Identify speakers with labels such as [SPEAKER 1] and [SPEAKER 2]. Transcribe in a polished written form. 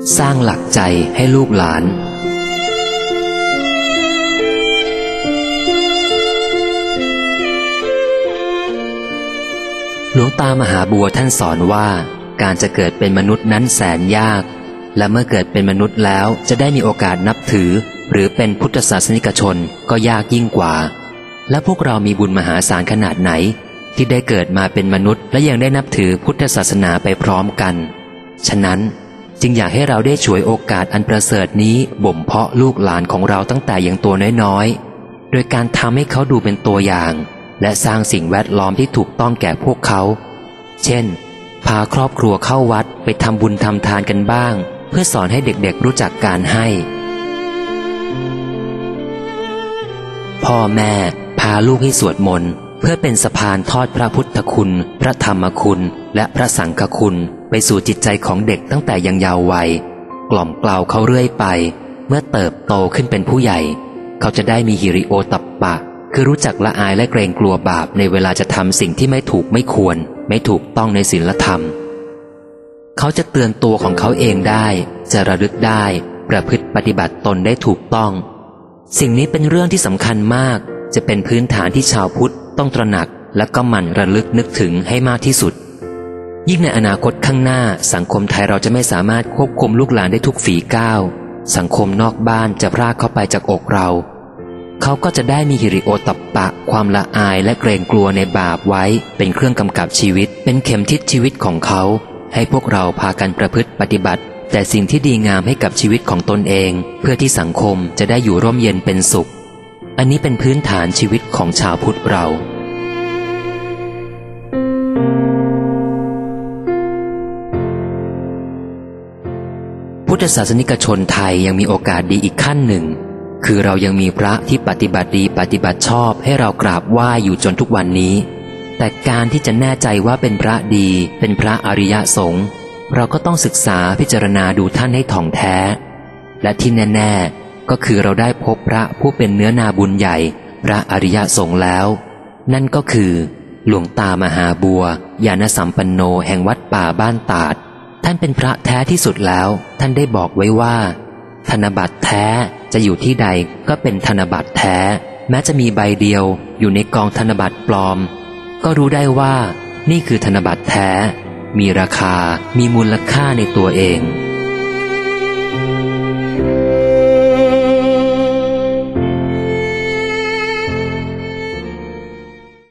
[SPEAKER 1] สร้างหลักใจให้ลูกหลานหลวงตามหาบัวท่านสอนว่าการจะเกิดเป็นมนุษย์นั้นแสนยากและเมื่อเกิดเป็นมนุษย์แล้วจะได้มีโอกาสนับถือหรือเป็นพุทธศาสนิกชนก็ยากยิ่งกว่าและพวกเรามีบุญมหาศาลขนาดไหนที่ได้เกิดมาเป็นมนุษย์และยังได้นับถือพุทธศาสนาไปพร้อมกันฉะนั้นจึงอยากให้เราได้ฉวยโอกาสอันประเสริฐนี้บ่มเพาะลูกหลานของเราตั้งแต่ยังตัวน้อยๆโดยการทำให้เขาดูเป็นตัวอย่างและสร้างสิ่งแวดล้อมที่ถูกต้องแก่พวกเขาเช่นพาครอบครัวเข้าวัดไปทำบุญทำทานกันบ้างเพื่อสอนให้เด็กๆรู้จักการให้พ่อแม่พาลูกให้สวดมนต์เพื่อเป็นสะพานทอดพระพุทธคุณพระธรรมคุณและพระสังฆคุณไปสู่จิตใจของเด็กตั้งแต่ยังเยาว์วัยกล่อมเกลาเขาเรื่อยไปเมื่อเติบโตขึ้นเป็นผู้ใหญ่เขาจะได้มีหิริโอตัปปะคือรู้จักละอายและเกรงกลัวบาปในเวลาจะทำสิ่งที่ไม่ถูกไม่ควรไม่ถูกต้องในศีลธรรมเขาจะเตือนตัวของเขาเองได้จะระลึกได้ประพฤติปฏิบัติตนได้ถูกต้องสิ่งนี้เป็นเรื่องที่สำคัญมากจะเป็นพื้นฐานที่ชาวพุทธต้องตระหนักและก็หมั่นระลึกนึกถึงให้มากที่สุดยิ่งในอนาคตข้างหน้าสังคมไทยเราจะไม่สามารถควบคุมลูกหลานได้ทุกฝีก้าวสังคมนอกบ้านจะพรากเขาไปจากอกเราเขาก็จะได้มีหิริโอตัปปะความละอายและเกรงกลัวในบาปไว้เป็นเครื่องกำกับชีวิตเป็นเข็มทิศชีวิตของเขาให้พวกเราพากันประพฤติปฏิบัติแต่สิ่งที่ดีงามให้กับชีวิตของตนเองเพื่อที่สังคมจะได้อยู่ร่มเย็นเป็นสุขอันนี้เป็นพื้นฐานชีวิตของชาวพุทธเราพุทธศาสนิกชนไทยยังมีโอกาสดีอีกขั้นหนึ่งคือเรายังมีพระที่ปฏิบัติดีปฏิบัติชอบให้เรากราบไหว้อยู่จนทุกวันนี้แต่การที่จะแน่ใจว่าเป็นพระดีเป็นพระอริยสงฆ์เราก็ต้องศึกษาพิจารณาดูท่านให้ถ่องแท้และที่แน่ๆก็คือเราได้พบพระผู้เป็นเนื้อนาบุญใหญ่พระอริยสงฆ์แล้วนั่นก็คือหลวงตามหาบัวญาณสัมปันโนแห่งวัดป่าบ้านตาดท่านเป็นพระแท้ที่สุดแล้วท่านได้บอกไว้ว่าธนบัตรแท้จะอยู่ที่ใดก็เป็นธนบัตรแท้แม้จะมีใบเดียวอยู่ในกองธนบัตรปลอมก็รู้ได้ว่านี่คือธนบัตรแท้มีราคามีมูลค่าในตัวเอง